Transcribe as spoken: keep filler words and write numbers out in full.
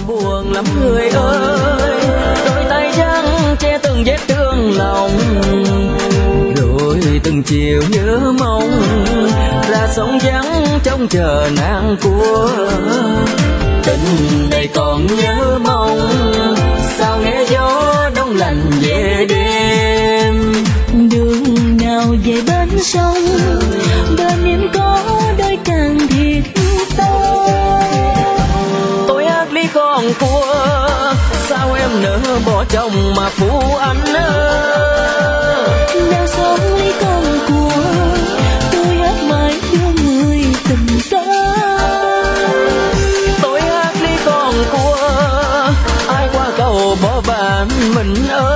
buồn lắm người ơi, đôi tay trắng che từng vết thương lòng, rồi từng chiều nhớ mong ra sông vắng trông chờ nàng của tình này còn nhớ mong. Sao nghe gió đông lạnh về đêm, đường nào về bên sông, bên em có đôi càng thiệt to. tôi hát ly con cua, sao em nỡ bỏ chồng mà phụ anh ơi. Nào sống ly con cua, tôi hát mãi cho người tình xa. tôi hát ly con cua, ai qua cầu bỏ bạn mình ơi.